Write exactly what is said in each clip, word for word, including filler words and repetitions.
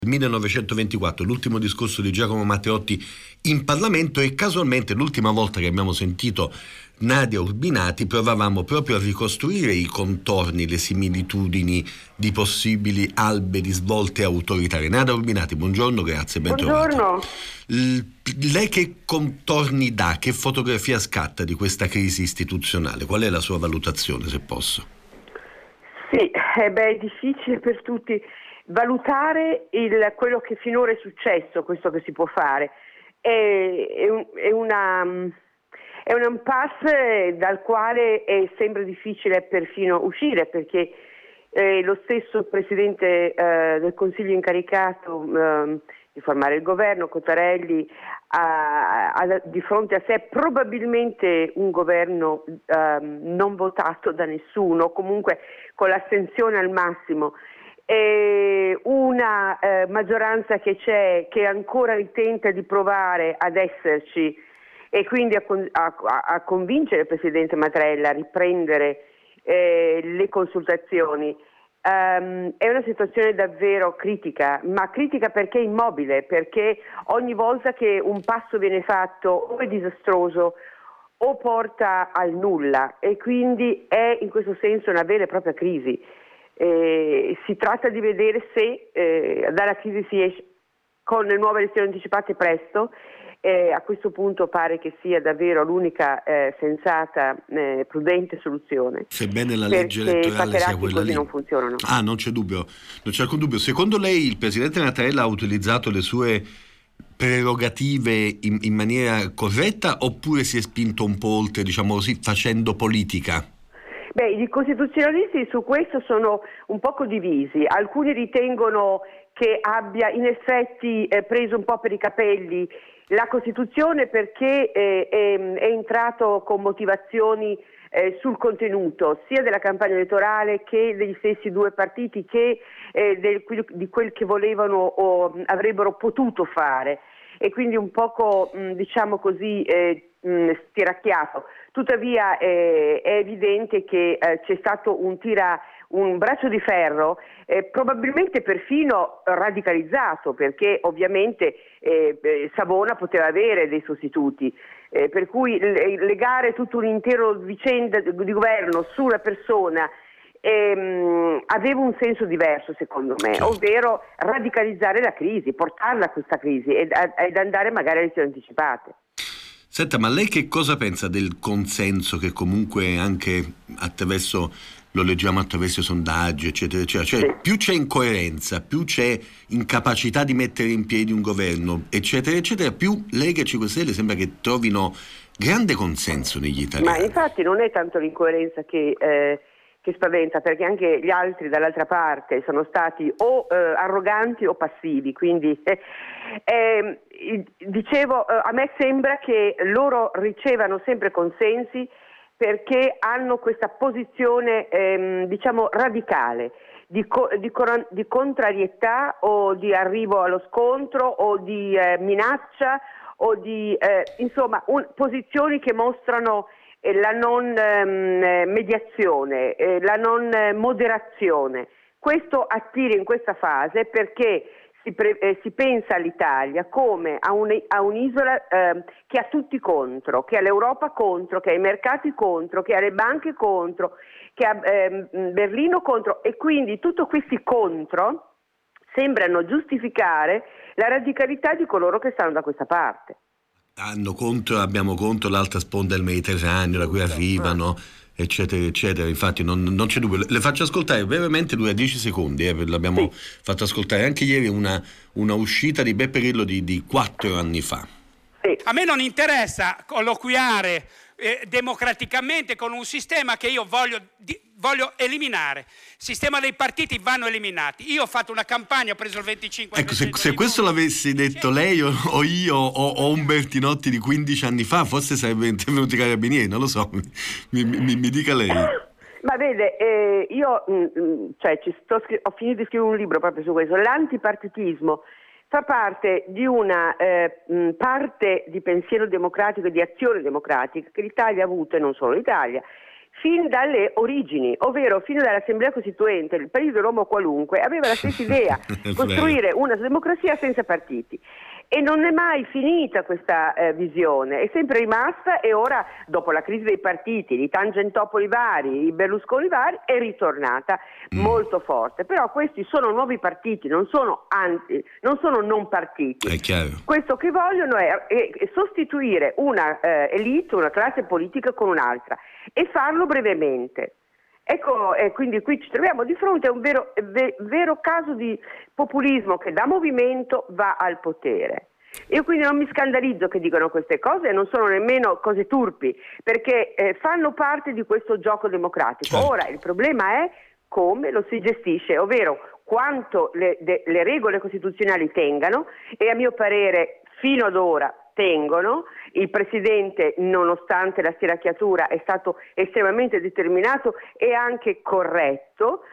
millenovecentoventiquattro, l'ultimo discorso di Giacomo Matteotti in Parlamento, e casualmente l'ultima volta che abbiamo sentito Nadia Urbinati provavamo proprio a ricostruire i contorni, le similitudini di possibili albe di svolte autoritarie. Nadia Urbinati, buongiorno, grazie, ben Buongiorno. L- lei che contorni dà, che fotografia scatta di questa crisi istituzionale? Qual è la sua valutazione, se posso? Sì, eh beh, è difficile per tutti valutare il, quello che finora è successo, questo che si può fare. È, è, un, è, una, è un impasse dal quale è sempre difficile perfino uscire, perché eh, lo stesso Presidente eh, del Consiglio incaricato eh, di formare il governo, Cottarelli, ha, ha di fronte a sé probabilmente un governo eh, non votato da nessuno, comunque con l'astensione al massimo. E una eh, maggioranza che c'è, che ancora tenta di provare ad esserci, e quindi a, a, a convincere il Presidente Mattarella a riprendere eh, le consultazioni. Um, è una situazione davvero critica, ma critica perché è immobile, perché ogni volta che un passo viene fatto o è disastroso o porta al nulla, e quindi è in questo senso una vera e propria crisi. Eh, si tratta di vedere se eh, dalla crisi si esce con le nuove elezioni anticipate presto. Eh, a questo punto pare che sia davvero l'unica eh, sensata, eh, prudente soluzione. Sebbene la legge elettorale sia quella lì. Non funzionano. Ah, non c'è dubbio, non c'è alcun dubbio. Secondo lei il Presidente Mattarella ha utilizzato le sue prerogative in, in maniera corretta, oppure si è spinto un po' oltre, diciamo così, facendo politica? Beh, i costituzionalisti su questo sono un poco divisi. Alcuni ritengono che abbia in effetti eh, preso un po' per i capelli la Costituzione, perché eh, è, è entrato con motivazioni eh, sul contenuto sia della campagna elettorale che degli stessi due partiti, che eh, del, di quel che volevano o avrebbero potuto fare, e quindi un poco mh, diciamo così eh, mh, stiracchiato. Tuttavia eh, è evidente che eh, c'è stato un tira un braccio di ferro, eh, probabilmente perfino radicalizzato, perché ovviamente eh, Savona poteva avere dei sostituti, eh, per cui legare tutto un intero vicenda di governo su una persona ehm, aveva un senso diverso, secondo me, certo. Ovvero radicalizzare la crisi, portarla a questa crisi ed, ed andare magari a elezioni anticipate. Senta, ma lei che cosa pensa del consenso che comunque anche attraverso, lo leggiamo attraverso i sondaggi, eccetera, eccetera, cioè sì. Più c'è incoerenza, più c'è incapacità di mettere in piedi un governo, eccetera, eccetera, più Lega e cinque Stelle sembra che trovino grande consenso negli italiani. Ma infatti non è tanto l'incoerenza che... Eh... che spaventa, perché anche gli altri dall'altra parte sono stati o eh, arroganti o passivi, quindi eh, eh, dicevo, eh, a me sembra che loro ricevano sempre consensi perché hanno questa posizione ehm, diciamo radicale di, co- di, cor- di contrarietà o di arrivo allo scontro o di eh, minaccia o di eh, insomma un, posizioni che mostrano la non ehm, mediazione, eh, la non eh, moderazione. Questo attira in questa fase perché si, pre- eh, si pensa all'Italia come a, un- a un'isola eh, che ha tutti contro, che ha l'Europa contro, che ha i mercati contro, che ha le banche contro, che ha ehm, Berlino contro, e quindi tutti questi contro sembrano giustificare la radicalità di coloro che stanno da questa parte. Hanno contro, abbiamo contro l'altra sponda del Mediterraneo da cui arrivano, eccetera, eccetera. Infatti non, non c'è dubbio. Le faccio ascoltare brevemente, dura dieci secondi, eh, l'abbiamo sì. fatto ascoltare anche ieri una, una uscita di Beppe Grillo di, di quattro anni fa. Sì. A me non interessa colloquiare eh, democraticamente con un sistema che io voglio, di, voglio eliminare. Il sistema dei partiti vanno eliminati. Io ho fatto una campagna, ho preso il venticinque per cento. Ecco, se, se questo l'avessi detto lei o, o io o, o un Bertinotti di quindici anni fa, forse sarebbe intervenuti i carabinieri, non lo so, mi, mi, mi dica lei. Ma vede, eh, io mh, cioè, ci sto, ho finito di scrivere un libro proprio su questo. L'antipartitismo fa parte di una eh, parte di pensiero democratico e di azione democratica che l'Italia ha avuto, e non solo l'Italia, fin dalle origini, ovvero fino dall'Assemblea Costituente. Il partito dell'uomo qualunque aveva la stessa idea, costruire una democrazia senza partiti. E non è mai finita questa eh, visione, è sempre rimasta, e ora, dopo la crisi dei partiti, di Tangentopoli vari, i Berlusconi vari, è ritornata mm. molto forte. Però questi sono nuovi partiti, non sono, anti, non, sono non partiti. È chiaro. Questo che vogliono è, è sostituire una eh, elite, una classe politica con un'altra, e farlo brevemente. Ecco, eh, quindi qui ci troviamo di fronte a un vero, ve, vero caso di populismo che da movimento va al potere. Io quindi non mi scandalizzo che dicano queste cose, e non sono nemmeno cose turpi, perché eh, fanno parte di questo gioco democratico. Certo. Ora il problema è come lo si gestisce, ovvero quanto le, de, le regole costituzionali tengano, e a mio parere fino ad ora tengono. Il Presidente, nonostante la stiracchiatura, è stato estremamente determinato e anche corretto,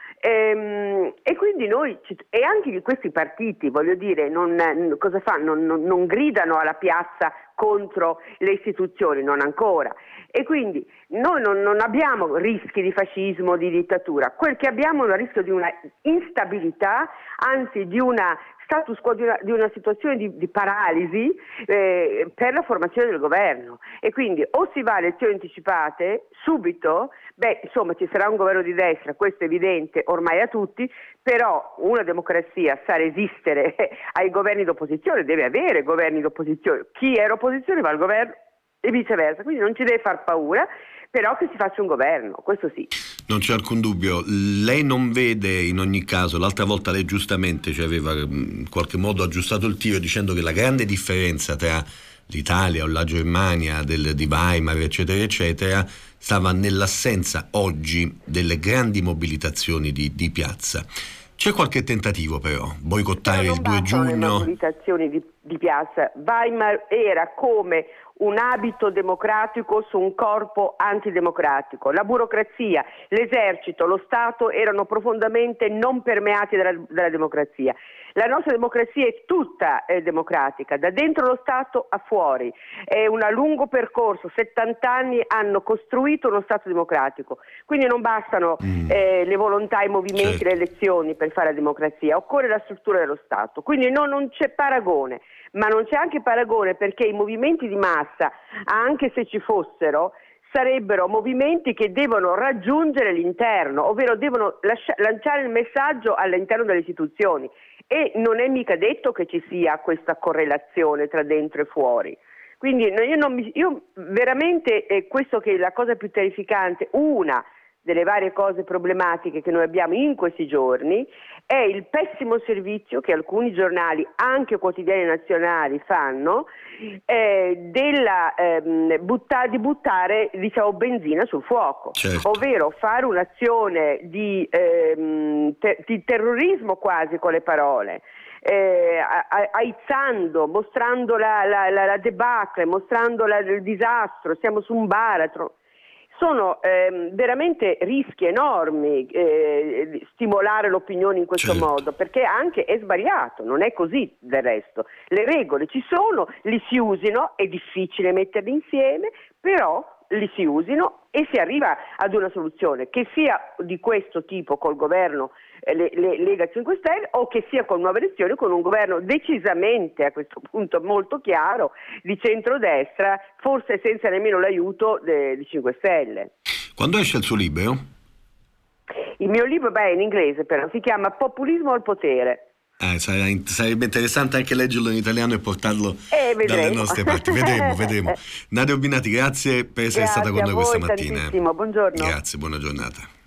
ehm, e quindi noi, e anche di questi partiti, voglio dire, non, cosa fanno? Non, non gridano alla piazza contro le istituzioni, non ancora. E quindi noi non, non abbiamo rischi di fascismo, di dittatura. Quel che abbiamo è il rischio di una instabilità, anzi di una status quo, di una, di una situazione di, di paralisi eh, per la formazione del governo. E quindi o si va a elezioni anticipate subito, beh, insomma, ci sarà un governo di destra, questo è evidente ormai a tutti, però una democrazia sa resistere ai governi d'opposizione, deve avere governi d'opposizione. Chi era opposizione va al governo e viceversa, quindi non ci deve far paura, però che si faccia un governo, questo sì. Non c'è alcun dubbio. Lei non vede, in ogni caso, l'altra volta lei giustamente ci aveva in qualche modo aggiustato il tiro dicendo che la grande differenza tra l'Italia o la Germania del, di Weimar eccetera eccetera stava nell'assenza oggi delle grandi mobilitazioni di, di piazza. C'è qualche tentativo però, boicottare il due giugno? Le mobilitazioni di, di piazza. Weimar era come un abito democratico su un corpo antidemocratico. La burocrazia, l'esercito, lo Stato erano profondamente non permeati dalla, dalla democrazia. La nostra democrazia è tutta eh, democratica, da dentro lo Stato a fuori. È un lungo percorso, settanta anni hanno costruito uno Stato democratico. Quindi non bastano mm. eh, le volontà, i movimenti, certo. le elezioni per fare la democrazia, occorre la struttura dello Stato. Quindi no, non c'è paragone. Ma non c'è anche paragone, perché i movimenti di massa, anche se ci fossero, sarebbero movimenti che devono raggiungere l'interno, ovvero devono lascia- lanciare il messaggio all'interno delle istituzioni, e non è mica detto che ci sia questa correlazione tra dentro e fuori. Quindi io, non mi, io veramente, eh, questo che è la cosa più terrificante, una delle varie cose problematiche che noi abbiamo in questi giorni, è il pessimo servizio che alcuni giornali, anche quotidiani nazionali, fanno eh, della, ehm, butta, di buttare, diciamo, benzina sul fuoco, certo. ovvero fare un'azione di, ehm, te- di terrorismo quasi con le parole. Eh, aizzando, mostrando la, la, la, la debacle, mostrando la, il disastro, siamo su un baratro. Sono ehm, veramente rischi enormi eh, stimolare l'opinione in questo certo. modo, perché anche è sbagliato, non è così del resto. Le regole ci sono, li si usino, è difficile metterli insieme, però li si usino e si arriva ad una soluzione, che sia di questo tipo col governo eh, le, le, Lega cinque Stelle, o che sia con nuove elezioni, con un governo decisamente a questo punto molto chiaro di centrodestra, forse senza nemmeno l'aiuto de, di cinque Stelle. Quando esce il suo libro? Il mio libro, beh, è in inglese però, si chiama Populismo al potere. Eh, sarebbe interessante anche leggerlo in italiano e portarlo eh, dalle nostre parti. Vedremo, vedremo. Nadia Urbinati, grazie per essere grazie stata con noi voi, questa mattina. Tantissimo. Buongiorno. Grazie, buona giornata.